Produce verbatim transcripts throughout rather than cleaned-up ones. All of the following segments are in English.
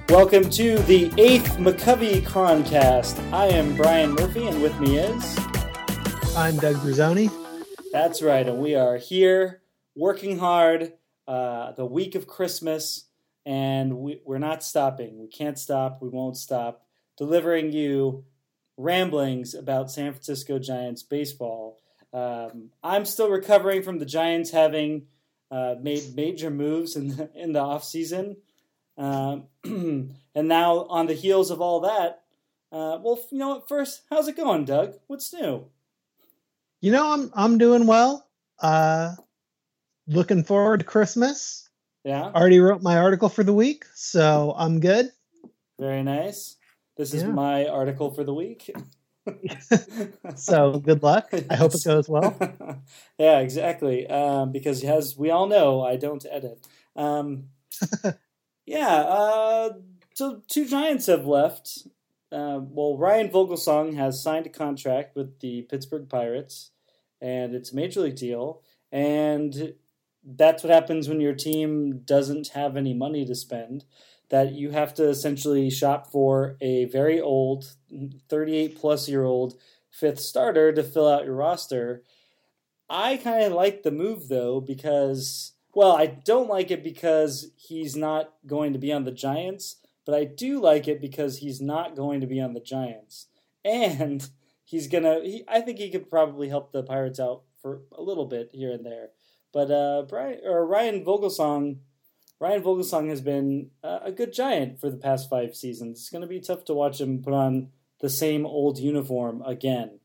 Welcome to the eighth McCovey Chroncast. I am Brian Murphy, and with me is... I'm Doug Bruzzoni. That's right, and we are here working hard uh, the week of Christmas, and we, we're not stopping. We can't stop. We won't stop. Delivering you ramblings about San Francisco Giants baseball. Um, I'm still recovering from the Giants having uh, made major moves in the, in the offseason. Um, and now on the heels of all that, uh, well, you know what? First, how's it going, Doug? What's new? You know, I'm I'm doing well. Uh, looking forward to Christmas. Yeah. Already wrote my article for the week, so I'm good. Very nice. This is yeah. my article for the week. So good luck. I hope it goes well. Yeah, exactly. Um, because as we all know, I don't edit. Um, yeah. Uh, so two Giants have left. Uh, well, Ryan Vogelsong has signed a contract with the Pittsburgh Pirates, and it's a major league deal. And that's what happens when your team doesn't have any money to spend, that you have to essentially shop for a very old, thirty-eight-plus-year-old fifth starter to fill out your roster. I kind of like the move, though, because, well, I don't like it because he's not going to be on the Giants, but I do like it because he's not going to be on the Giants. And he's going to, he, I think he could probably help the Pirates out for a little bit here and there. But uh, Brian, or Ryan Vogelsong, Ryan Vogelsong has been uh, a good Giant for the past five seasons. It's going to be tough to watch him put on the same old uniform again.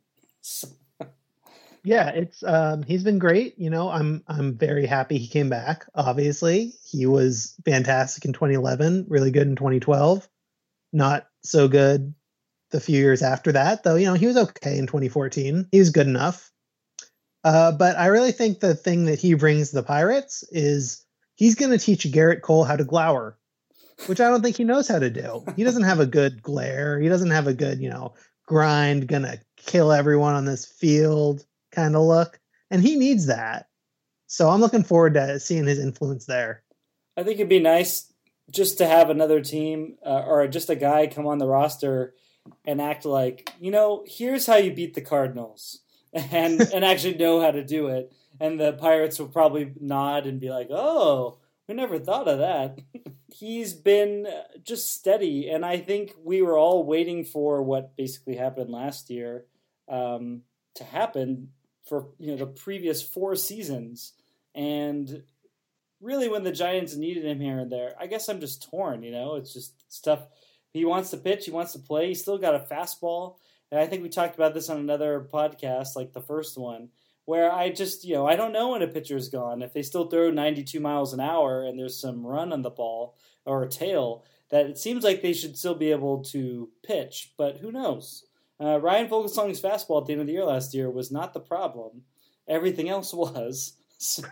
Yeah, it's um, he's been great. You know, I'm I'm very happy he came back. Obviously, he was fantastic in twenty eleven, really good in twenty twelve, not so good the few years after that, though. You know, he was okay in twenty fourteen. He was good enough. Uh, but I really think the thing that he brings to the Pirates is he's going to teach Garrett Cole how to glower, which I don't think he knows how to do. He doesn't have a good glare. He doesn't have a good, you know, grind, gonna kill everyone on this field kind of look. And he needs that. So I'm looking forward to seeing his influence there. I think it'd be nice just to have another team uh, or just a guy come on the roster and act like, you know, here's how you beat the Cardinals and, and actually know how to do it. And the Pirates will probably nod and be like, oh, we never thought of that. He's been just steady. And I think we were all waiting for what basically happened last year um, to happen for you know the previous four seasons. And really when the Giants needed him here and there, I guess I'm just torn, you know. It's just stuff. He wants to pitch. He wants to play. He's still got a fastball. And I think we talked about this on another podcast, like the first one, where I just, you know, I don't know when a pitcher's gone. If they still throw ninety-two miles an hour and there's some run on the ball or a tail, that it seems like they should still be able to pitch, but who knows? Uh, Ryan Vogelsong's fastball at the end of the year last year was not the problem. Everything else was. So,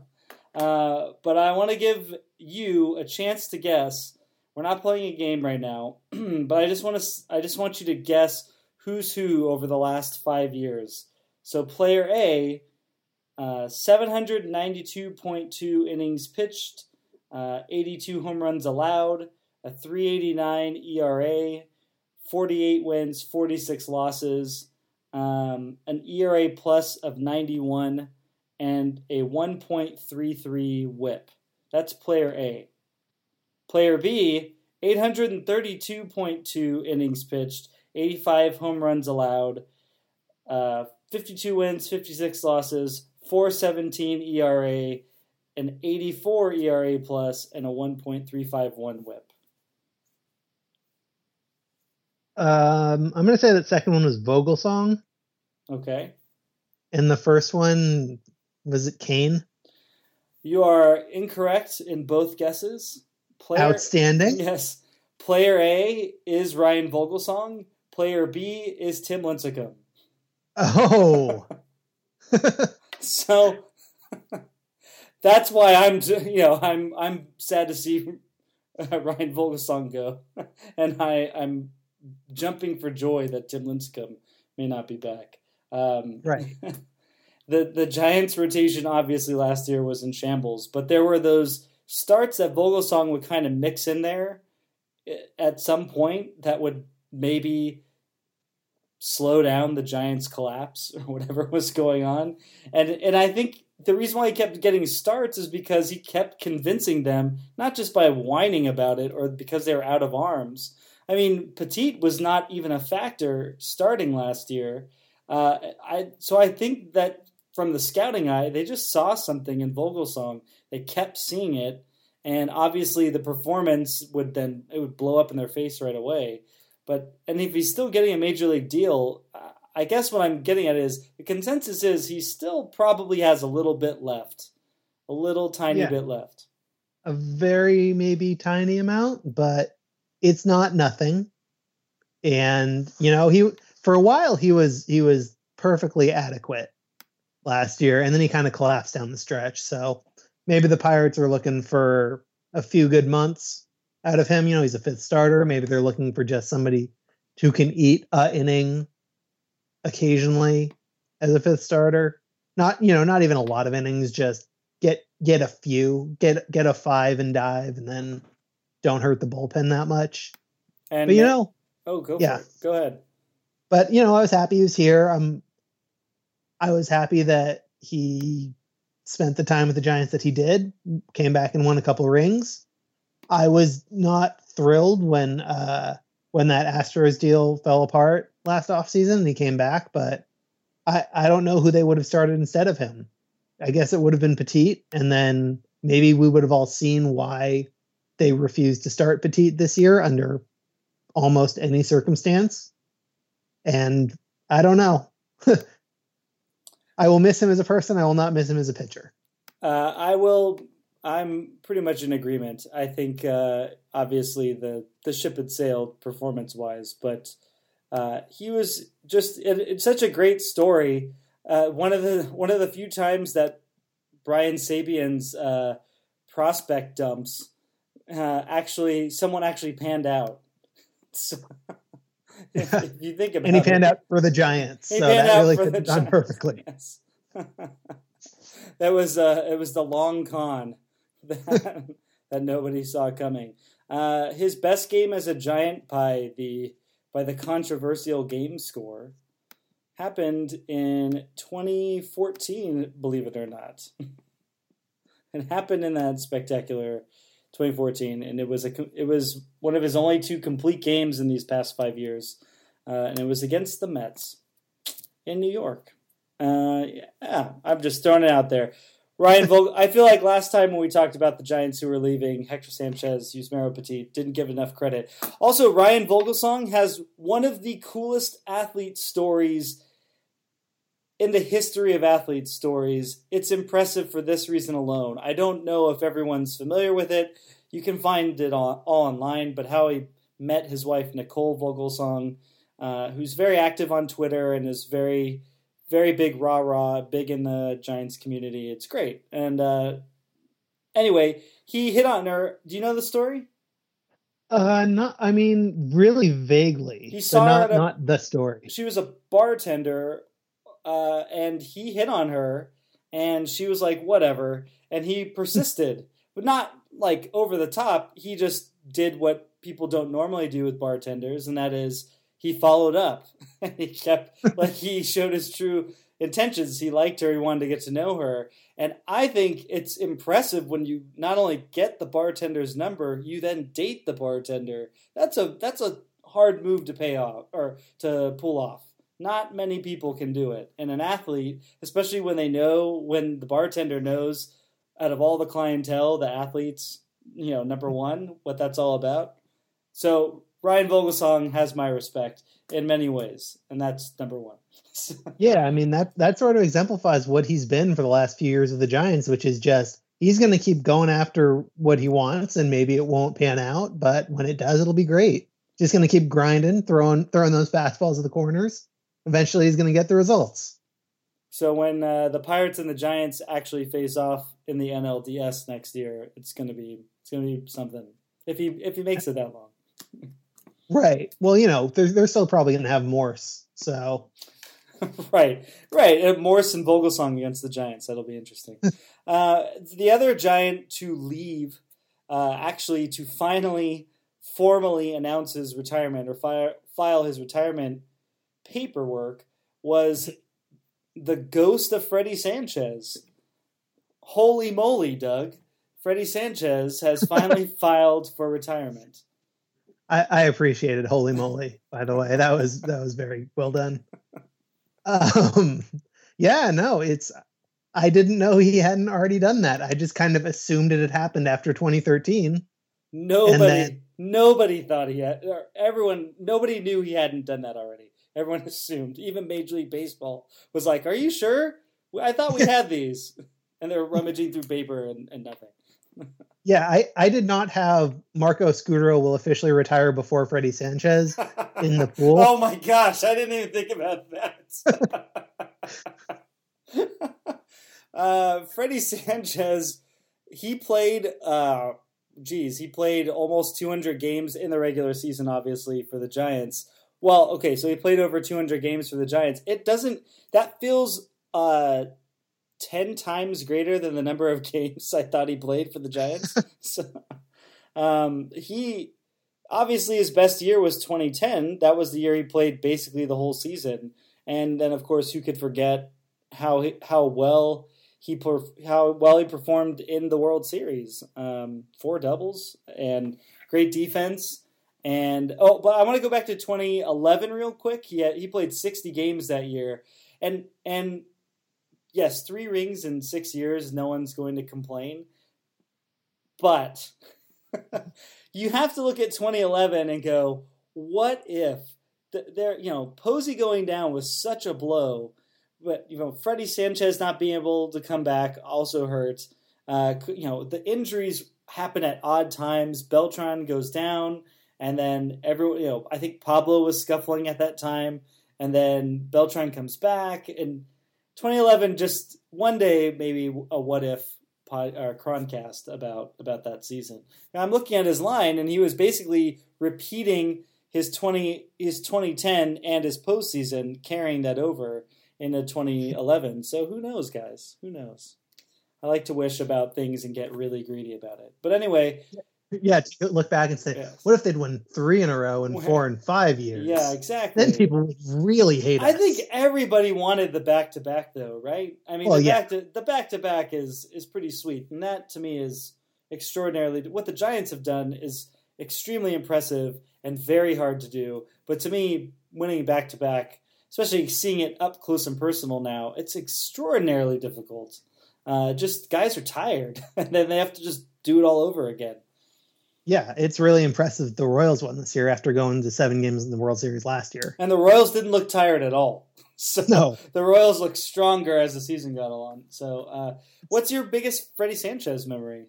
uh, but I want to give you a chance to guess. We're not playing a game right now, but I just want to, I just want you to guess who's who over the last five years. So player A, uh, seven hundred ninety-two point two innings pitched, uh, eighty-two home runs allowed, a three eighty-nine E R A, forty-eight wins, forty-six losses, um, an E R A plus of ninety-one, and a one point three three whip. That's player A. Player B, eight hundred thirty-two point two innings pitched, eighty-five home runs allowed, uh, fifty-two wins, fifty-six losses, four seventeen E R A, an eighty-four E R A plus, and a one point three five one whip. Um, I'm going to say that second one was Vogelsong. Okay. And the first one, was it Kane? You are incorrect in both guesses. Player, Outstanding. Yes. Player A is Ryan Vogelsong. Player B is Tim Lincecum. Oh. So that's why I'm, you know, I'm I'm sad to see Ryan Vogelsong go, and I I'm jumping for joy that Tim Lincecum may not be back. Um, right. the the Giants' rotation obviously last year was in shambles, but there were those starts that Vogelsong would kind of mix in there at some point that would maybe slow down the Giants' collapse or whatever was going on. And and I think the reason why he kept getting starts is because he kept convincing them, not just by whining about it or because they were out of arms. I mean, Petit was not even a factor starting last year. Uh, I so I think that from the scouting eye, they just saw something in Vogelsong. They kept seeing it, and obviously the performance would then it would blow up in their face right away. But and if he's still getting a major league deal, I guess what I'm getting at is the consensus is he still probably has a little bit left, a little tiny yeah. bit left, a very maybe tiny amount, but it's not nothing. And you know, he for a while he was he was perfectly adequate last year, and then he kind of collapsed down the stretch. So maybe the Pirates are looking for a few good months out of him. You know, he's a fifth starter. Maybe they're looking for just somebody who can eat a inning occasionally as a fifth starter. Not, you know, not even a lot of innings, just get get a few, get get a five and dive, and then don't hurt the bullpen that much. And but you know, oh, go yeah, for it. Go ahead. But you know, I was happy he was here. Um, I was happy that he spent the time with the Giants that he did. Came back and won a couple of rings. I was not thrilled when uh, when that Astros deal fell apart last offseason and he came back, but I, I don't know who they would have started instead of him. I guess it would have been Petit, and then maybe we would have all seen why they refused to start Petit this year under almost any circumstance. And I don't know. I will miss him as a person. I will not miss him as a pitcher. Uh, I will... I'm pretty much in agreement. I think uh, obviously the, the ship had sailed performance-wise, but uh, he was just it, it's such a great story. Uh, one of the one of the few times that Brian Sabian's uh, prospect dumps uh, actually someone actually panned out. So, if, if you think about it, and he panned it, out for the Giants, so that really could have done perfectly. Yes. that was uh, it was the long con. That, that nobody saw coming. Uh, his best game as a Giant by the by the controversial game score happened in twenty fourteen, believe it or not. It happened in that spectacular twenty fourteen, and it was a it was one of his only two complete games in these past five years, uh, and it was against the Mets in New York. Uh, yeah, I'm just throwing it out there. Ryan Vogel, I feel like last time when we talked about the Giants who were leaving, Hector Sanchez, Yusmeiro Petit, didn't give enough credit. Also, Ryan Vogelsong has one of the coolest athlete stories in the history of athlete stories. It's impressive for this reason alone. I don't know if everyone's familiar with it. You can find it all, all online, but how he met his wife, Nicole Vogelsong, uh, who's very active on Twitter and is very... very big rah-rah, big in the Giants community. It's great. And uh, anyway, he hit on her. Do you know the story? Uh, not, I mean, really vaguely. He saw not, her a, not the story. She was a bartender, uh, and he hit on her, and she was like, whatever. And he persisted, but not like over the top. He just did what people don't normally do with bartenders, and that is he followed up. He kept, like, he showed his true intentions. He liked her. He wanted to get to know her. And I think it's impressive when you not only get the bartender's number, you then date the bartender. That's a that's a hard move to pay off or to pull off. Not many people can do it. And an athlete, especially when they know, when the bartender knows out of all the clientele, the athletes, you know, number one, what that's all about. So Ryan Vogelsong has my respect in many ways, and that's number one. Yeah, I mean, that that sort of exemplifies what he's been for the last few years of the Giants, which is just he's going to keep going after what he wants, and maybe it won't pan out, but when it does, it'll be great. Just going to keep grinding, throwing throwing those fastballs at the corners. Eventually, he's going to get the results. So when uh, the Pirates and the Giants actually face off in the N L D S next year, it's going to be it's going to be something. If he if he makes it that long. Right. Well, you know, they're, they're still probably going to have Morse. So, right, right. Uh, Morse and Vogelsong against the Giants. That'll be interesting. uh, the other Giant to leave, uh, actually to finally, formally announce his retirement or file, file his retirement paperwork was the ghost of Freddie Sanchez. Holy moly, Doug. Freddie Sanchez has finally filed for retirement. I, I appreciated holy moly, by the way. That was that was very well done. Um, yeah, no, it's I didn't know he hadn't already done that. I just kind of assumed it had happened after twenty thirteen. Nobody then, nobody thought he had everyone nobody knew he hadn't done that already. Everyone assumed. Even Major League Baseball was like, "Are you sure? I thought we had these." And they were rummaging through paper and, and nothing. Yeah, I, I did not have Marco Scudero will officially retire before Freddie Sanchez in the pool. Oh my gosh, I didn't even think about that. uh, Freddie Sanchez, he played, uh, geez, he played almost two hundred games in the regular season, obviously, for the Giants. Well, okay, so he played over two hundred games for the Giants. It doesn't, that feels uh, ten times greater than the number of games I thought he played for the Giants. so, um, he, obviously his best year was twenty ten. That was the year he played basically the whole season. And then, of course, who could forget how he, how well he how well he performed in the World Series? Um, four doubles and great defense. And oh, but I want to go back to twenty eleven real quick. He had, he played sixty games that year, and and yes, three rings in six years. No one's going to complain. But you have to look at twenty eleven and go, what if there? You know, Posey going down was such a blow, but you know, Freddie Sanchez not being able to come back also hurts. Uh, you know, the injuries happen at odd times. Beltran goes down. And then everyone, you know, I think Pablo was scuffling at that time, and then Beltran comes back. And twenty eleven, just one day, maybe a what if pod, or Croncast about about that season. Now I'm looking at his line, and he was basically repeating his twenty his twenty ten and his postseason, carrying that over into twenty eleven. So who knows, guys? Who knows? I like to wish about things and get really greedy about it. But anyway. Yeah, to look back and say, yes. What if they'd won three in a row in four and five years? Yeah, exactly. Then people would really hate I us. I think everybody wanted the back-to-back, though, right? I mean, well, the, yeah. back to, the back-to-back is is pretty sweet, and that, to me, is extraordinarily... What the Giants have done is extremely impressive and very hard to do, but to me, winning back-to-back, especially seeing it up close and personal now, it's extraordinarily difficult. Uh, just guys are tired, and then they have to just do it all over again. Yeah, it's really impressive the Royals won this year after going to seven games in the World Series last year. And the Royals didn't look tired at all. So no. The Royals looked stronger as the season got along. So uh, what's your biggest Freddie Sanchez memory?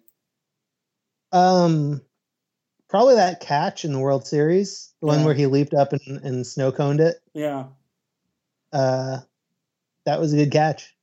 Um, Probably that catch in the World Series, the yeah. one where he leaped up and, and snow coned it. Yeah. Uh, that was a good catch.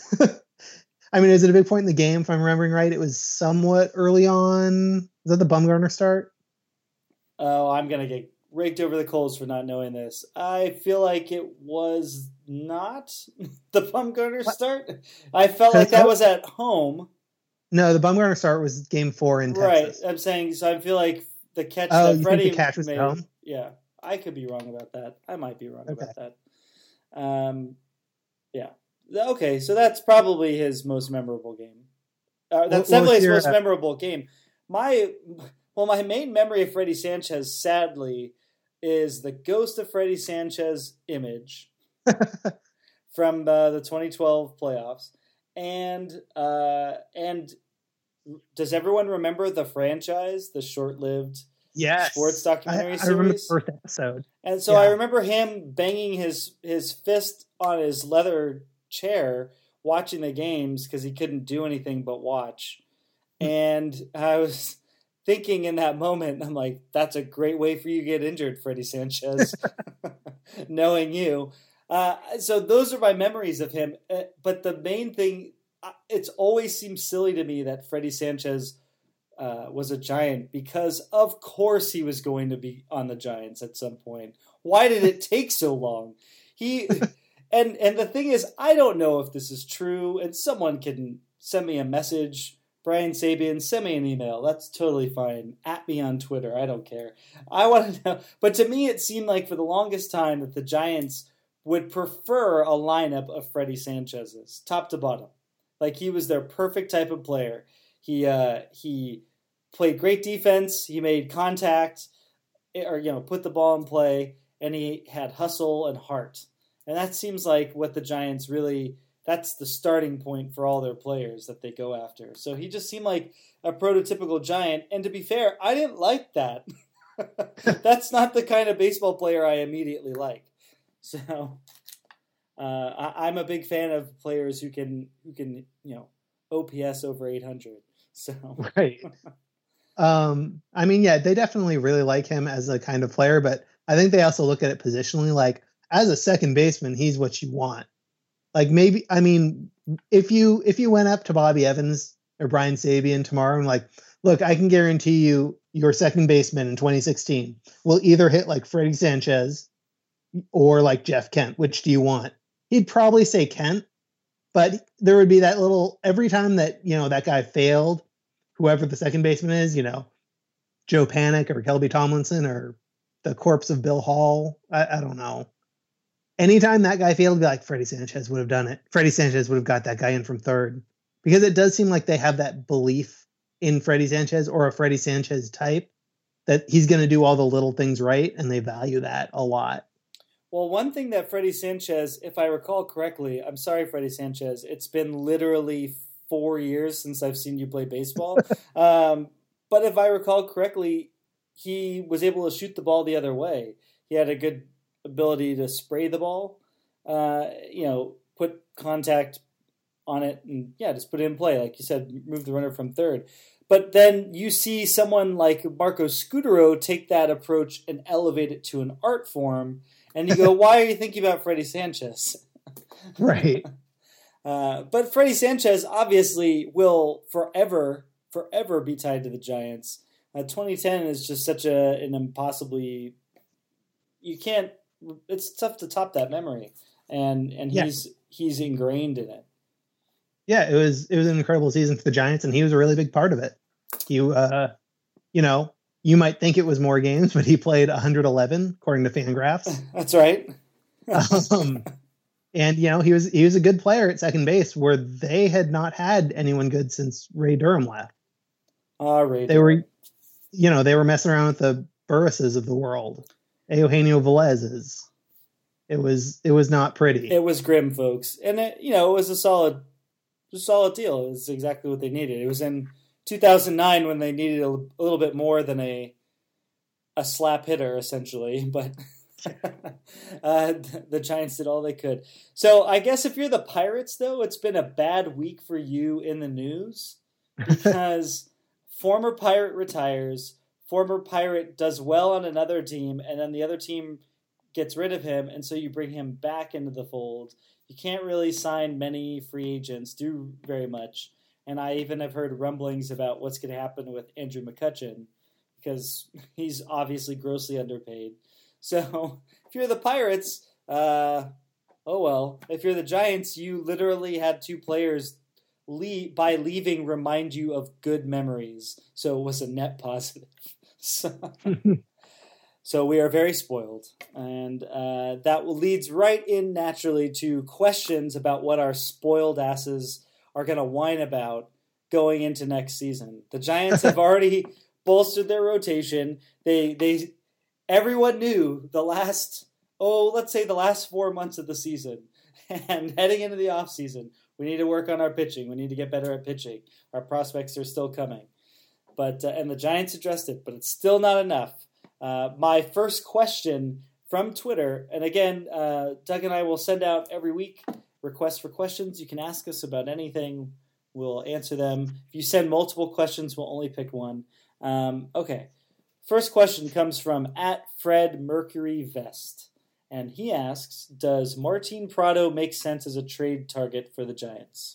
I mean, is it a big point in the game, if I'm remembering right? It was somewhat early on. Is that the Bumgarner start? Oh, I'm going to get raked over the coals for not knowing this. I feel like it was not the Bumgarner start. I felt like that was at home. No, the Bumgarner start was game four in Texas. Right. I'm saying, so I feel like the catch oh, that you Freddie think the catch was made. at home? Yeah. I could be wrong about that. I might be wrong okay. about that. Um, yeah. Okay, so that's probably his most memorable game. Uh, that's what, definitely his your, most uh, memorable game. My, well, my main memory of Freddie Sanchez, sadly, is the ghost of Freddie Sanchez image from uh, the twenty twelve playoffs. And uh, and does everyone remember The Franchise, the short-lived yes. sports documentary I, I series? I remember the first episode. And so yeah. I remember him banging his his fist on his leather chair watching the games because he couldn't do anything but watch. And I was thinking in that moment, I'm like, that's a great way for you to get injured, Freddie Sanchez, knowing you. Uh, so those are my memories of him. Uh, but the main thing, it's always seemed silly to me that Freddie Sanchez uh, was a Giant because, of course, he was going to be on the Giants at some point. Why did it take so long? He... And and the thing is, I don't know if this is true, and someone can send me a message Brian Sabian, send me an email. That's totally fine. At me on Twitter. I don't care. I want to know. But to me, it seemed like for the longest time that the Giants would prefer a lineup of Freddie Sanchez's, top to bottom. Like he was their perfect type of player. He uh, he played great defense. He made contact, or you know, put the ball in play, and he had hustle and heart. And that seems like what the Giants really. That's the starting point for all their players that they go after. So he just seemed like a prototypical Giant. And to be fair, I didn't like that. That's not the kind of baseball player I immediately like. So uh, I, I'm a big fan of players who can who can you know O P S over eight hundred. So right. um, I mean, yeah, they definitely really like him as a kind of player, but I think they also look at it positionally. Like as a second baseman, he's what you want. Like maybe, I mean, if you if you went up to Bobby Evans or Brian Sabian tomorrow and like, look, I can guarantee you your second baseman in twenty sixteen will either hit like Freddie Sanchez or like Jeff Kent. Which do you want? He'd probably say Kent, but there would be that little, every time that, you know, that guy failed, whoever the second baseman is, you know, Joe Panic or Kelby Tomlinson or the corpse of Bill Hall. I, I don't know. Anytime that guy failed, be like, Freddie Sanchez would have done it. Freddie Sanchez would have got that guy in from third. Because it does seem like they have that belief in Freddie Sanchez or a Freddie Sanchez type that he's going to do all the little things right, and they value that a lot. Well, one thing that Freddie Sanchez, if I recall correctly, I'm sorry, Freddie Sanchez, it's been literally four years since I've seen you play baseball. um, but if I recall correctly, he was able to shoot the ball the other way. He had a good ability to spray the ball, uh, you know, put contact on it, and yeah, just put it in play. Like you said, move the runner from third. But then you see someone like Marco Scutaro take that approach and elevate it to an art form, and you go, why are you thinking about Freddie Sanchez? Right. uh, but Freddie Sanchez obviously will forever, forever be tied to the Giants. Uh, twenty ten is just such a an impossibly, you can't, it's tough to top that memory, and and yeah. he's he's ingrained in it. Yeah, it was it was an incredible season for the Giants, and he was a really big part of it. You uh, you know, you might think it was more games, but he played one hundred eleven according to Fangraphs. That's right. um, and you know, he was he was a good player at second base, where they had not had anyone good since Ray Durham left. Ah, uh, Ray. They Durham. were, you know, they were messing around with the Burrises of the world. Eugenio Velez's. It was it was not pretty. It was grim, folks, and it, you know, it was a solid, a solid deal. It was exactly what they needed. It was in two thousand nine when they needed a, a little bit more than a a slap hitter, essentially. But uh, the Giants did all they could. So I guess if you're the Pirates, though, it's been a bad week for you in the news because former Pirate retires. Former Pirate does well on another team, and then the other team gets rid of him, and so you bring him back into the fold. You can't really sign many free agents, do very much. And I even have heard rumblings about what's going to happen with Andrew McCutchen, because he's obviously grossly underpaid. So if you're the Pirates, uh, oh well. If you're the Giants, you literally had two players leave, by leaving remind you of good memories. So it was a net positive. So, so we are very spoiled, and uh, that leads right in naturally to questions about what our spoiled asses are going to whine about going into next season. The Giants have already bolstered their rotation. They they everyone knew the last oh let's say the last four months of the season, and heading into the off season, we need to work on our pitching. We need to get better at pitching. Our prospects are still coming. But uh, and the Giants addressed it, but it's still not enough. Uh, my first question from Twitter, and again, uh, Doug and I will send out every week requests for questions. You can ask us about anything. We'll answer them. If you send multiple questions, we'll only pick one. Um, okay. First question comes from at Fred Mercury Vest. And he asks, does Martin Prado make sense as a trade target for the Giants?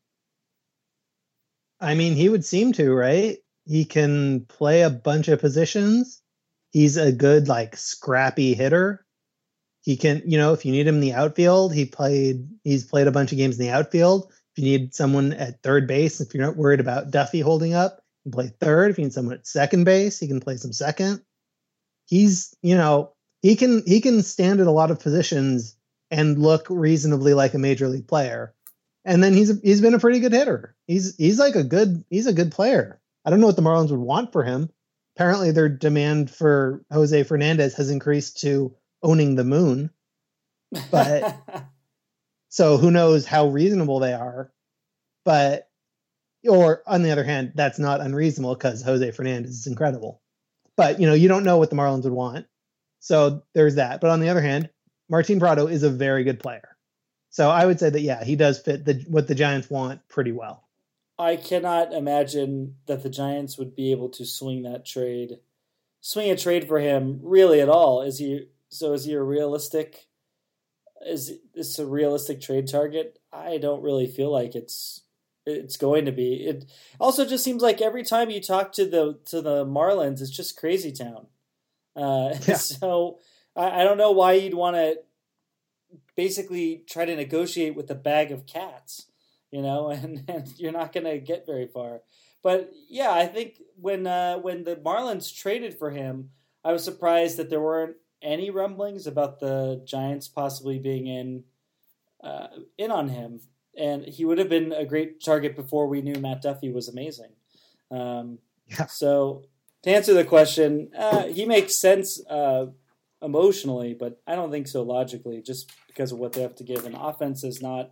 I mean, he would seem to, right? He can play a bunch of positions. He's a good, like, scrappy hitter. He can, you know, if you need him in the outfield, he played, he's played a bunch of games in the outfield. If you need someone at third base, if you're not worried about Duffy holding up, you can play third. If you need someone at second base, he can play some second. He's, you know, he can he can stand at a lot of positions and look reasonably like a major league player. And then he's he's been a pretty good hitter. He's he's like a good he's a good player. I don't know what the Marlins would want for him. Apparently their demand for Jose Fernandez has increased to owning the moon. But so who knows how reasonable they are. But or on the other hand, that's not unreasonable because Jose Fernandez is incredible. But you know, you don't know what the Marlins would want. So there's that. But on the other hand, Martin Prado is a very good player. So I would say that, yeah, he does fit the, what the Giants want pretty well. I cannot imagine that the Giants would be able to swing that trade, swing a trade for him really at all. Is he, so is he a realistic, is this a realistic trade target? I don't really feel like it's, it's going to be. It also just seems like every time you talk to the, to the Marlins, it's just crazy town. Uh, yeah. So I, I don't know why you'd want to basically try to negotiate with a bag of cats, you know, and, and you're not going to get very far. But yeah, I think when uh, when the Marlins traded for him, I was surprised that there weren't any rumblings about the Giants possibly being in uh, in on him, and he would have been a great target before we knew Matt Duffy was amazing. Um, yeah. So to answer the question, uh, he makes sense uh, emotionally, but I don't think so logically, just because of what they have to give. And offense is not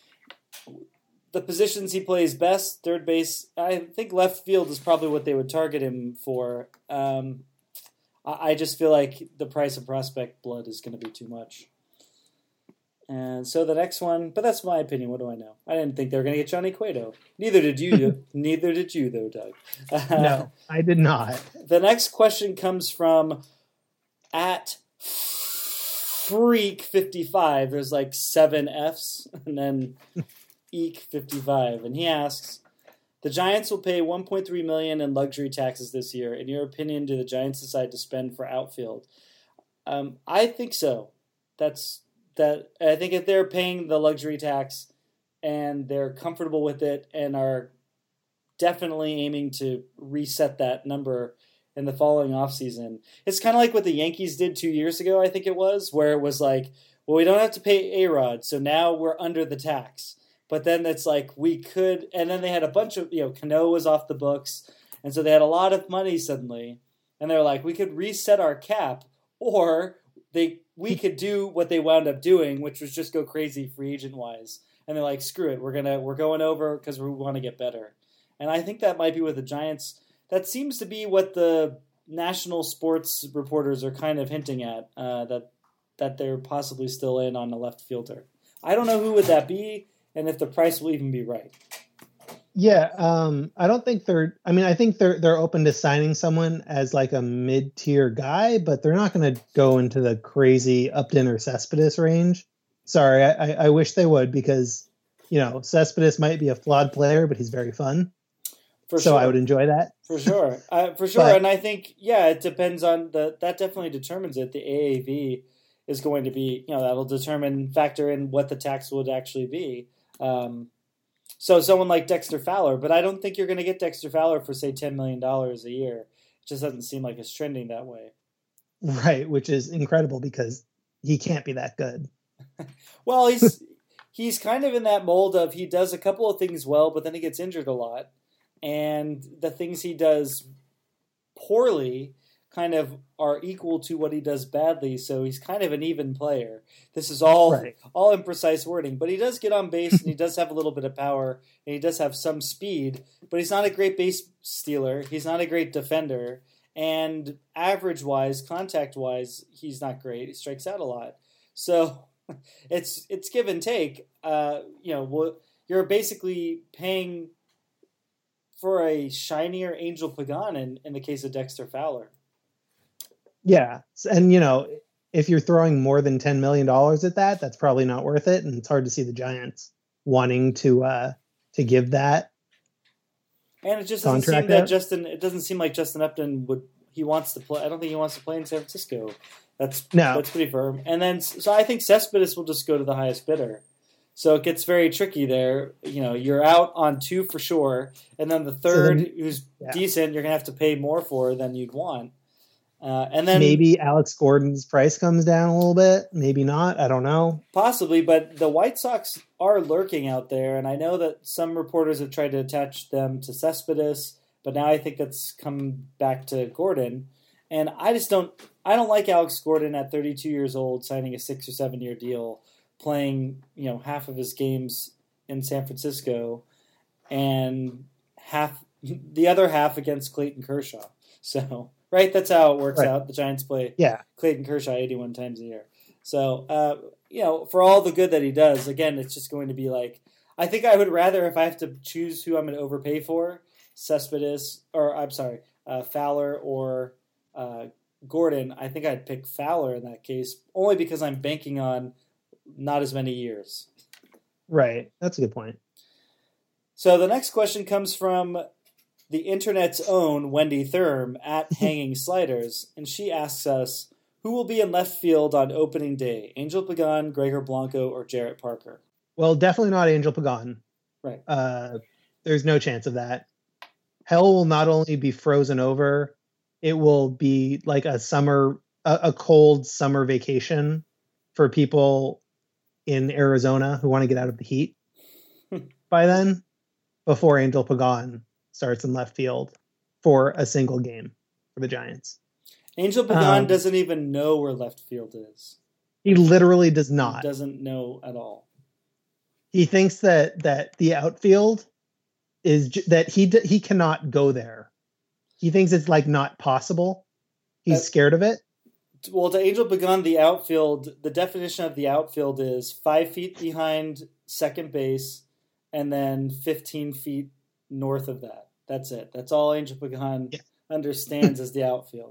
the positions he plays best. Third base, I think left field is probably what they would target him for. Um, I, I just feel like the price of prospect blood is going to be too much. And so the next one, but that's my opinion. What do I know? I didn't think they were going to get Johnny Cueto. Neither did you. Neither did you, though, Doug. Uh, no, I did not. The next question comes from at Freak fifty-five. There's like seven Fs, and then Eek fifty-five, and he asks, the Giants will pay one point three million dollars in luxury taxes this year. In your opinion, do the Giants decide to spend for outfield? Um, I think so. That's that. I think if they're paying the luxury tax and they're comfortable with it and are definitely aiming to reset that number in the following offseason, it's kind of like what the Yankees did two years ago, I think it was, where it was like, well, we don't have to pay A-Rod, so now we're under the tax. But then it's like we could, and then they had a bunch of, you know, Cano was off the books, and so they had a lot of money suddenly, and they're like, we could reset our cap, or they we could do what they wound up doing, which was just go crazy free agent wise, and they're like, screw it, we're gonna we're going over because we want to get better, and I think that might be what the Giants. That seems to be what the national sports reporters are kind of hinting at, uh, that that they're possibly still in on a left fielder. I don't know who would that be, and if the price will even be right. Yeah, um, I don't think they're. I mean, I think they're they're open to signing someone as like a mid tier guy, but they're not going to go into the crazy Upton or Cespedes range. Sorry, I, I wish they would, because you know Cespedes might be a flawed player, but he's very fun. For so sure. I would enjoy that. For sure. Uh, for sure. But, and I think, yeah, it depends on the, that definitely determines it. The A A V is going to be, you know, that'll determine, factor in what the tax would actually be. Um, so someone like Dexter Fowler, but I don't think you're going to get Dexter Fowler for, say, ten million dollars a year. It just doesn't seem like it's trending that way. Right, which is incredible because he can't be that good. Well, he's he's kind of in that mold of he does a couple of things well, but then he gets injured a lot. And the things he does poorly kind of are equal to what he does badly, so he's kind of an even player. This is all right. all imprecise wording, but he does get on base, and he does have a little bit of power, and he does have some speed, but he's not a great base stealer. He's not a great defender, and average-wise, contact-wise, he's not great. He strikes out a lot. So it's it's give and take. Uh, you know, you're basically paying for a shinier Angel Pagan in, in the case of Dexter Fowler. Yeah. And, you know, if you're throwing more than ten million dollars at that, that's probably not worth it. And it's hard to see the Giants wanting to uh, to give that. And it just doesn't seem that out. Justin, it doesn't seem like Justin Upton would, he wants to play. I don't think he wants to play in San Francisco. That's, no. that's pretty firm. And then, so I think Cespedes will just go to the highest bidder. So it gets very tricky there. You know, you're out on two for sure, and then the third, so then, who's yeah. decent, you're gonna have to pay more for than you'd want. Uh, and then maybe Alex Gordon's price comes down a little bit. Maybe not. I don't know. Possibly, but the White Sox are lurking out there, and I know that some reporters have tried to attach them to Cespedes, but now I think that's come back to Gordon. And I just don't. I don't like Alex Gordon at thirty-two years old signing a six or seven year deal, playing you know half of his games in San Francisco, and half the other half against Clayton Kershaw. So. Right, that's how it works right. out. The Giants play yeah. Clayton Kershaw eighty-one times a year. So, uh, you know, for all the good that he does, again, it's just going to be like, I think I would rather, if I have to choose who I'm going to overpay for, Cespedes, or I'm sorry, uh, Fowler or uh, Gordon, I think I'd pick Fowler in that case, only because I'm banking on not as many years. Right, that's a good point. So the next question comes from the internet's own Wendy Thurm at Hanging Sliders, and she asks us, who will be in left field on opening day? Angel Pagan, Gregor Blanco, or Jarrett Parker? Well, definitely not Angel Pagan. Right. Uh, there's no chance of that. Hell will not only be frozen over, it will be like a summer, a, a cold summer vacation for people in Arizona who want to get out of the heat by then, before Angel Pagan starts in left field for a single game for the Giants. Angel Pagan um, doesn't even know where left field is. He literally does not. He doesn't know at all. He thinks that that the outfield is that he he cannot go there. He thinks it's like not possible. He's uh, scared of it. Well, to Angel Pagan, the outfield, the definition of the outfield is five feet behind second base and then fifteen feet north of that. That's it. That's all Angel Pagan yeah. understands as the outfield.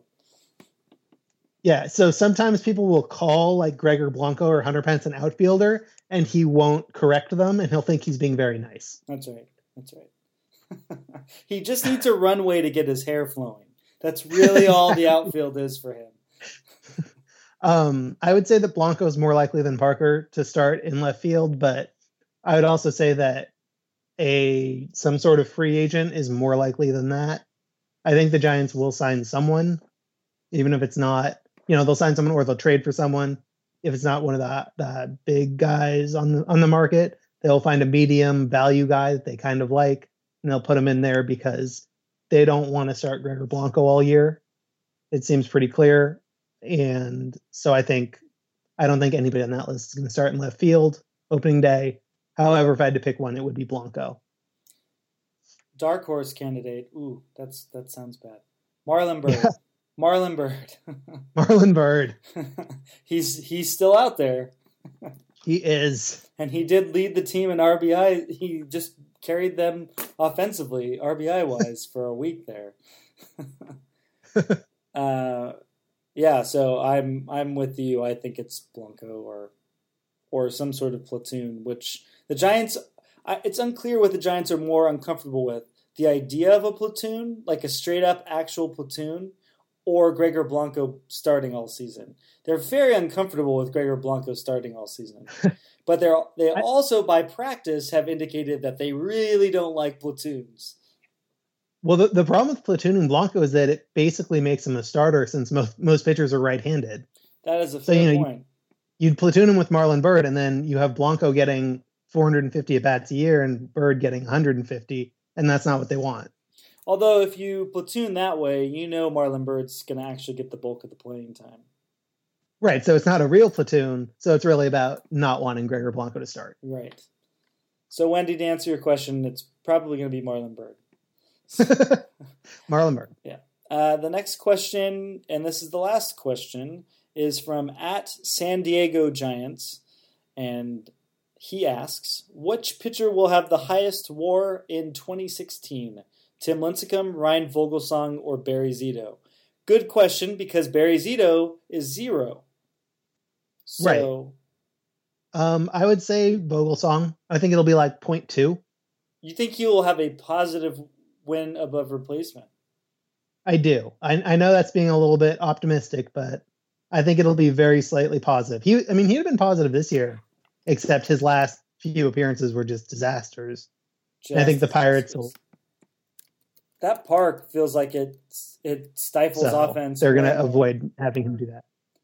Yeah, so sometimes people will call like Gregor Blanco or Hunter Pence an outfielder, and he won't correct them, and he'll think he's being very nice. That's right. That's right. He just needs a runway to get his hair flowing. That's really all the outfield is for him. Um, I would say that Blanco is more likely than Parker to start in left field, but I would also say that a some sort of free agent is more likely than that. I think the Giants will sign someone, even if it's not, you know, they'll sign someone or they'll trade for someone. If it's not one of the, the big guys on the on the market, they'll find a medium value guy that they kind of like, and they'll put him in there because they don't want to start Gregor Blanco all year. It seems pretty clear. And so I think, I don't think anybody on that list is going to start in left field opening day. However, if I had to pick one, it would be Blanco. Dark horse candidate. Ooh, that's that sounds bad. Marlon Byrd. Yeah. Marlon Byrd. Marlon Byrd. he's he's still out there. He is. And he did lead the team in R B I. He just carried them offensively, R B I-wise, for a week there. uh, yeah, so I'm I'm with you. I think it's Blanco or or some sort of platoon, which the Giants, it's unclear what the Giants are more uncomfortable with. The idea of a platoon, like a straight-up actual platoon, or Gregor Blanco starting all season. They're very uncomfortable with Gregor Blanco starting all season. But they're they also, by practice, have indicated that they really don't like platoons. Well, the, the problem with platooning Blanco is that it basically makes him a starter since most, most pitchers are right-handed. That is a so, fair you know, point. You'd platoon him with Marlon Byrd, and then you have Blanco getting four hundred fifty at-bats a year and Byrd getting one hundred fifty, and that's not what they want. Although if you platoon that way, you know Marlon Byrd's going to actually get the bulk of the playing time. Right, so it's not a real platoon, so it's really about not wanting Gregor Blanco to start. Right. So, Wendy, to answer your question, it's probably going to be Marlon Byrd. Marlon Byrd. Yeah. Uh, the next question, and this is the last question, is from at San Diego Giants, and he asks, which pitcher will have the highest WAR in twenty sixteen? Tim Lincecum, Ryan Vogelsong, or Barry Zito? Good question, because Barry Zito is zero. So, right. Um, I would say Vogelsong. I think it'll be like point two. You think he will have a positive win above replacement? I do. I, I know that's being a little bit optimistic, but I think it'll be very slightly positive. He, I mean, he'd have been positive this year, except his last few appearances were just disasters. Just And I think the Pirates will. That park feels like it it stifles So offense. they're going to way more. avoid having him do that.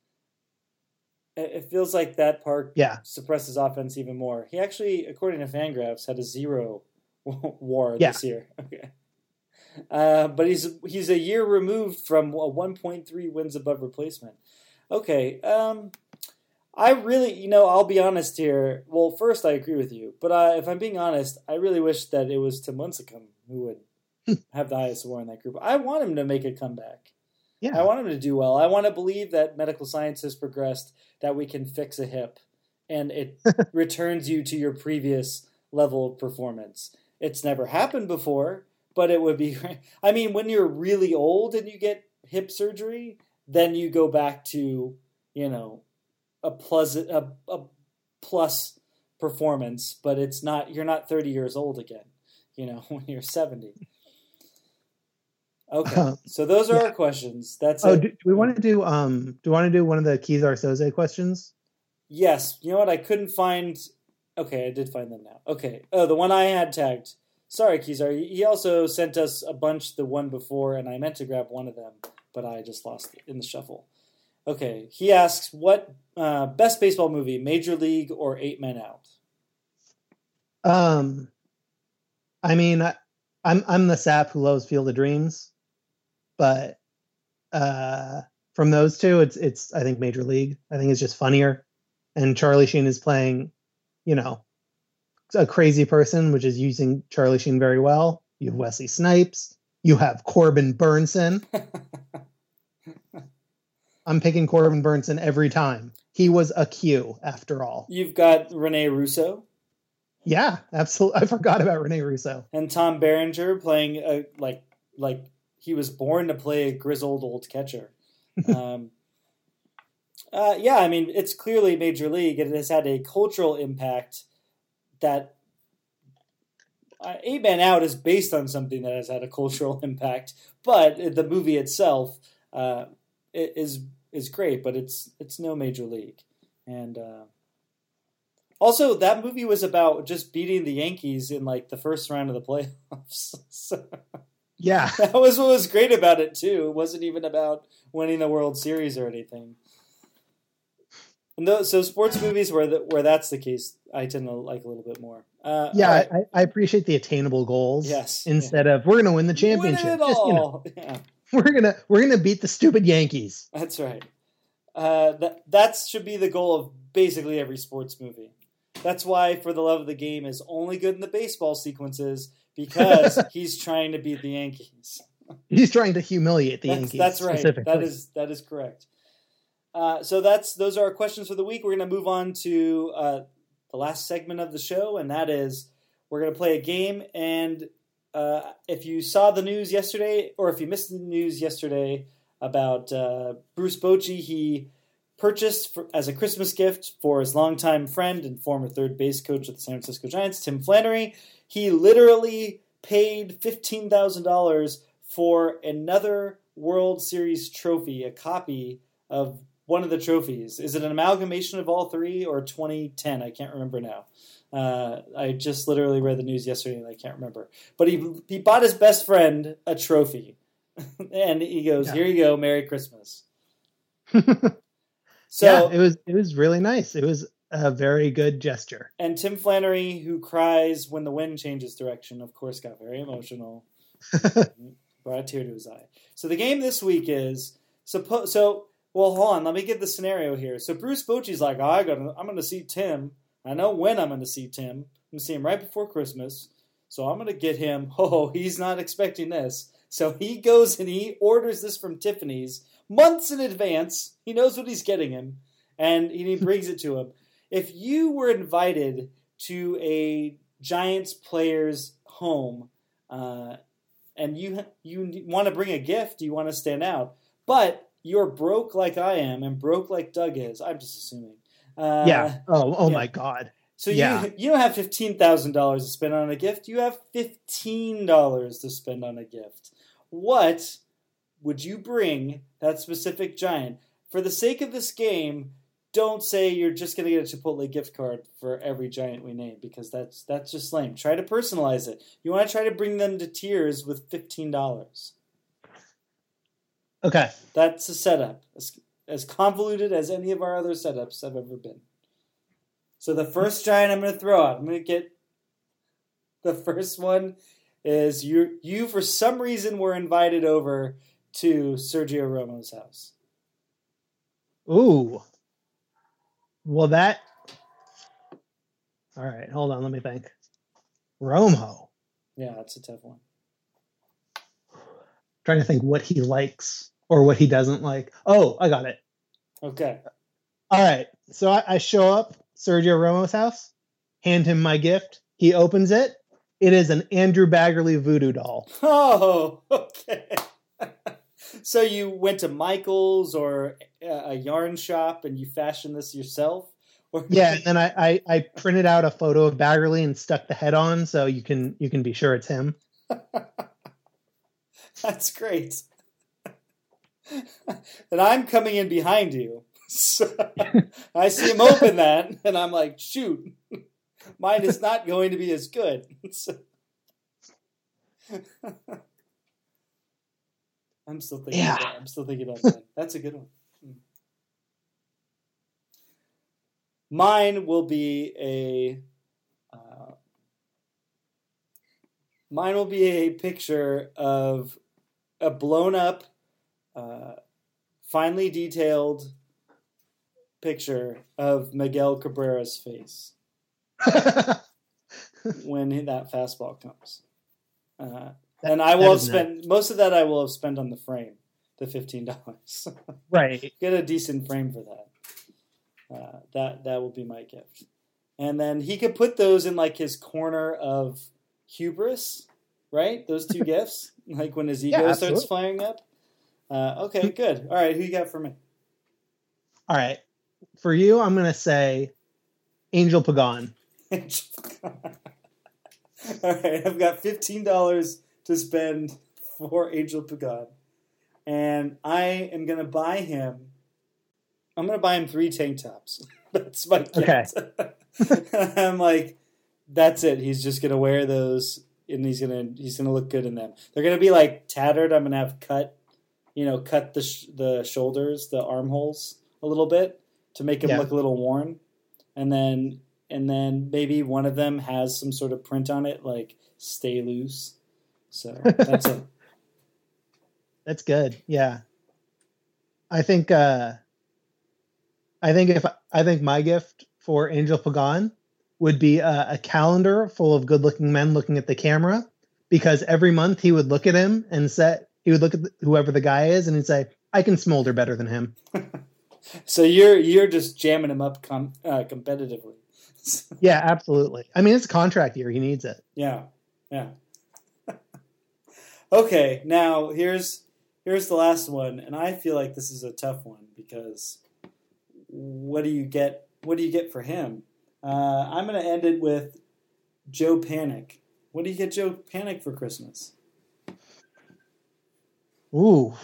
It it feels like that park Yeah. suppresses offense even more. He actually, according to Fangraphs, had a zero WAR Yeah. this year. Okay, uh, but he's he's a year removed from a one point three wins above replacement. Okay, um, I really, you know, I'll be honest here. Well, first, I agree with you, but uh, if I'm being honest, I really wish that it was Tim Lincecum who would have the highest WAR in that group. I want him to make a comeback. Yeah. I want him to do well. I want to believe that medical science has progressed, that we can fix a hip, and it returns you to your previous level of performance. It's never happened before, but it would be. I mean, when you're really old and you get hip surgery, then you go back to, you know, a plus a, a plus performance, but it's not. You're not thirty years old again. You know, when you're seventy. Okay, Uh, so those are yeah. our questions. That's Oh, it. do, do we want to do um? Do we want to do one of the Keith Arsoze questions? Yes. You know what? I couldn't find. Okay, I did find them now. Okay. Oh, the one I had tagged. Sorry, Kizar. He also sent us a bunch the one before, and I meant to grab one of them, but I just lost it in the shuffle. Okay. He asks, what uh, best baseball movie, Major League or Eight Men Out? Um, I mean, I, I'm I'm the sap who loves Field of Dreams, but uh, from those two, it's it's I think Major League. I think it's just funnier, and Charlie Sheen is playing, you know, a crazy person, which is using Charlie Sheen very well. You have Wesley Snipes. You have Corbin Burnson. I'm picking Corbin Burnson every time. He was a Q after all. You've got Rene Russo. Yeah, absolutely. I forgot about Rene Russo. And Tom Berenger playing a, like like he was born to play a grizzled old catcher. Um, uh, yeah, I mean, it's clearly Major League. It has had a cultural impact that uh, Eight Man Out is based on something that has had a cultural impact, but the movie itself uh, is is great, but it's it's no Major League. And uh, also, that movie was about just beating the Yankees in like the first round of the playoffs. So, yeah, that was what was great about it too. It wasn't even about winning the World Series or anything. And those, so sports movies where the, where that's the case, I tend to like a little bit more. Uh, yeah, right. I, I appreciate the attainable goals. Yes, instead yeah. of we're going to win the championship. Win it Just, all. you know, yeah. We're gonna we're gonna beat the stupid Yankees. That's right. Uh, that that should be the goal of basically every sports movie. That's why For the Love of the Game is only good in the baseball sequences, because he's trying to beat the Yankees. He's trying to humiliate the that's, Yankees. That's right. That is that is correct. Uh, so that's those are our questions for the week. We're going to move on to uh, the last segment of the show, and that is we're going to play a game. And uh, if you saw the news yesterday, or if you missed the news yesterday about uh, Bruce Bochy, he purchased for, as a Christmas gift for his longtime friend and former third base coach of the San Francisco Giants, Tim Flannery. He literally paid fifteen thousand dollars for another World Series trophy, a copy of one of the trophies. Is it an amalgamation of all three or twenty ten? I can't remember now. Uh, I just literally read the news yesterday and I can't remember. But he he bought his best friend a trophy. And he goes, yeah. Here you go, Merry Christmas. So yeah, it was it was really nice. It was a very good gesture. And Tim Flannery, who cries when the wind changes direction, of course got very emotional. Brought a tear to his eye. So the game this week is suppo- so well, hold on, let me get the scenario here. So Bruce Bochy's like, oh, I got I'm gonna see Tim. I know when I'm gonna see Tim. I'm gonna see him right before Christmas. So I'm gonna get him. Oh, he's not expecting this. So he goes and he orders this from Tiffany's months in advance. He knows what he's getting him, and he brings it to him. If you were invited to a Giants player's home, uh, and you you want to bring a gift, you want to stand out, but you're broke like I am, and broke like Doug is. I'm just assuming. Uh, yeah. Oh. Oh yeah. my God. So yeah. you you don't have fifteen thousand dollars to spend on a gift. You have fifteen dollars to spend on a gift. What would you bring that specific Giant? For the sake of this game, don't say you're just going to get a Chipotle gift card for every Giant we name, because that's that's just lame. Try to personalize it. You want to try to bring them to tears with fifteen dollars. Okay. That's a setup. As, as convoluted as any of our other setups have ever been. So the first Giant I'm going to throw out, I'm going to get, the first one is you, you for some reason were invited over to Sergio Romo's house. Ooh. Well, that... All right, hold on, let me think. Romo. Yeah, that's a tough one. Trying to think what he likes or what he doesn't like. Oh, I got it. Okay. All right, so I, I show up, Sergio Romo's house, hand him my gift. He opens it. It is an Andrew Baggerly voodoo doll. Oh, okay. So you went to Michael's or a yarn shop and you fashioned this yourself? Or... Yeah, and then I, I, I printed out a photo of Baggerly and stuck the head on so you can you can be sure it's him. That's great. And I'm coming in behind you. So I see him open that and I'm like, shoot, mine is not going to be as good. So... I'm still thinking. Yeah. About, I'm still thinking about that. That's a good one. Mine will be a. Uh, mine will be a picture of a blown up, uh, finely detailed picture of Miguel Cabrera's face when that fastball comes. Uh, And I will have spent nice. Most of that. I will have spent on the frame, the fifteen dollars. Right. Get a decent frame for that. Uh, that that will be my gift. And then he could put those in like his corner of hubris, right? Those two gifts, like when his ego yeah, starts firing up. Uh, okay, good. All right, who you got for me? All right, for you, I'm gonna say Angel Pagan. Angel Pagan. All right, I've got fifteen dollars to spend for Angel Pagan. And I am going to buy him, I'm going to buy him three tank tops. That's my gift. Okay. I'm like, that's it. He's just going to wear those and he's going to, he's going to look good in them. They're going to be like tattered. I'm going to have cut, you know, cut the, sh- the shoulders, the armholes a little bit to make him yeah. look a little worn. And then, and then maybe one of them has some sort of print on it, like stay loose. So that's it. That's good. Yeah. I think, uh, I think if, I think my gift for Angel Pagan would be a, a calendar full of good looking men looking at the camera, because every month he would look at him and say, he would look at the, whoever the guy is and he'd say, I can smolder better than him. So you're, you're just jamming him up com- uh, competitively. Yeah, absolutely. I mean, it's a contract year. He needs it. Yeah. Yeah. Okay, now here's here's the last one, and I feel like this is a tough one because what do you get? What do you get for him? Uh, I'm going to end it with Joe Panic. What do you get Joe Panic for Christmas? Ooh,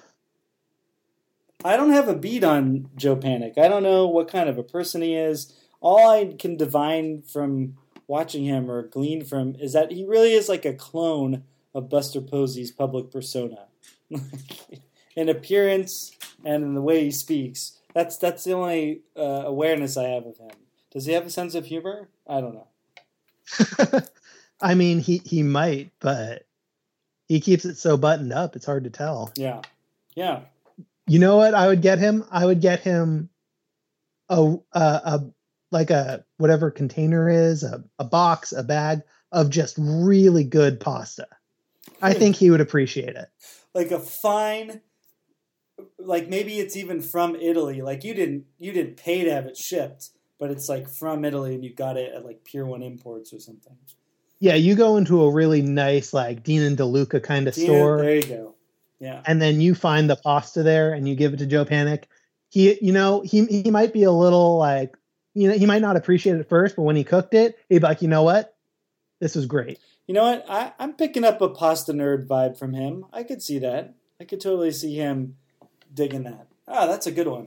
I don't have a beat on Joe Panic. I don't know what kind of a person he is. All I can divine from watching him or glean from is that he really is like a clone of Buster Posey's public persona. In appearance and in the way he speaks. That's that's the only uh, awareness I have of him. Does he have a sense of humor? I don't know. I mean, he, he might, but he keeps it so buttoned up, it's hard to tell. Yeah. Yeah. You know what I would get him? I would get him a, a, a like a, whatever container is, a, a box, a bag of just really good pasta. I think he would appreciate it. Like a fine, like maybe it's even from Italy. Like you didn't you didn't pay to have it shipped, but it's like from Italy and you got it at like Pier One Imports or something. Yeah, you go into a really nice like Dean and DeLuca kind of Dean, store. There you go. Yeah. And then you find the pasta there and you give it to Joe Panic. He, you know, he he might be a little like, you know, he might not appreciate it at first, but when he cooked it, he'd be like, you know what? This was great. You know what? I, I'm picking up a pasta nerd vibe from him. I could see that. I could totally see him digging that. Ah, that's a good one.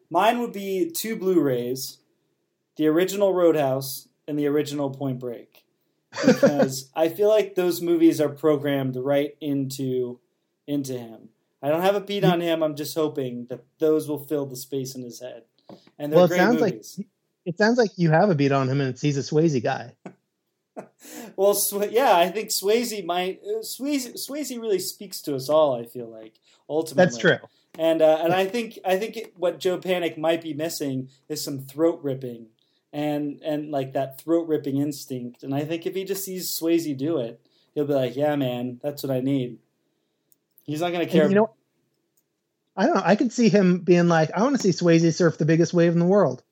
Mine would be two Blu-rays, the original Roadhouse and the original Point Break, because I feel like those movies are programmed right into into him. I don't have a beat on him. I'm just hoping that those will fill the space in his head. And they're well, it great sounds movies. like it sounds like you have a beat on him, and he's a Swayze guy. Well, Sw- yeah, I think Swayze might. Uh, Swayze, Swayze really speaks to us all. I feel like ultimately That's true. And uh, and I think I think it, what Joe Panic might be missing is some throat ripping and and like that throat ripping instinct. And I think if he just sees Swayze do it, he'll be like, "Yeah, man, that's what I need." He's not going to care. And, you know, I don't know. I could see him being like, "I want to see Swayze surf the biggest wave in the world."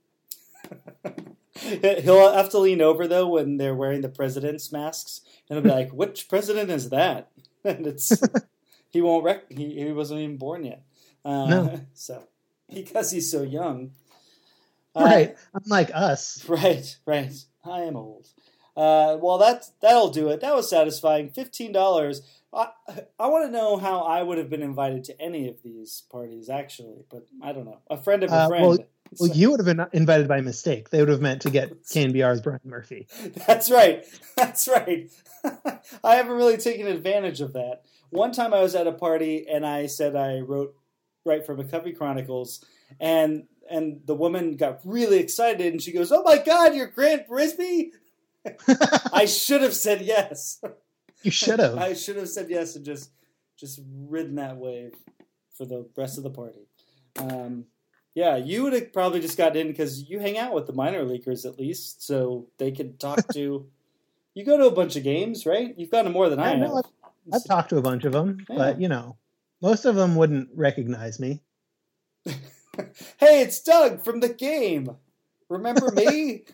He'll have to lean over though when they're wearing the president's masks, and he'll be like, "Which president is that?" And it's he won't rec- he, he wasn't even born yet. Uh, no, so because he's so young, right? Uh, Unlike us, right? Right. I am old. Uh, well, that that'll do it. That was satisfying. Fifteen dollars. I I want to know how I would have been invited to any of these parties, actually, but I don't know. A friend of a uh, friend. Well, Well, you would have been invited by mistake. They would have meant to get K N B R's Brian Murphy. That's right. That's right. I haven't really taken advantage of that. One time I was at a party and I said I wrote write for McCovey Chronicles, and and the woman got really excited and she goes, "Oh my God, you're Grant Brisbee!" I should have said yes. You should have. I should have said yes and just just ridden that wave for the rest of the party. Um, Yeah, you would have probably just got in because you hang out with the minor leaguers at least, so they could talk to. You go to a bunch of games, right? You've gone to more than I, I have. know, I've, I've talked to a bunch of them, Yeah. but you know, most of them wouldn't recognize me. Hey, it's Doug from the game. Remember me?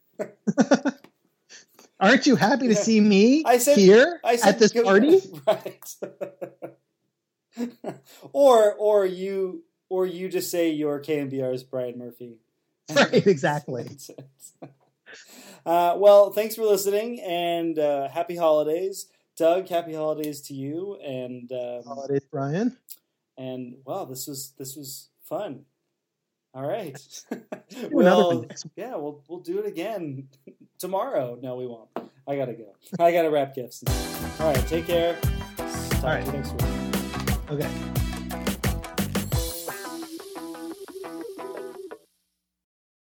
Aren't you happy to Yeah. see me I said, here I said, at this party? right? or or you. Or you just say you're K N B R's Brian Murphy. Right, exactly. uh, well, thanks for listening, and uh, happy holidays. Doug, happy holidays to you. And um, Holidays, Brian. And, wow, this was this was fun. All right. Do another one well, next week. yeah, we'll, we'll do it again tomorrow. No, we won't. I got to go. I got to wrap gifts. All right, take care. Talk All right. to you next week. Okay.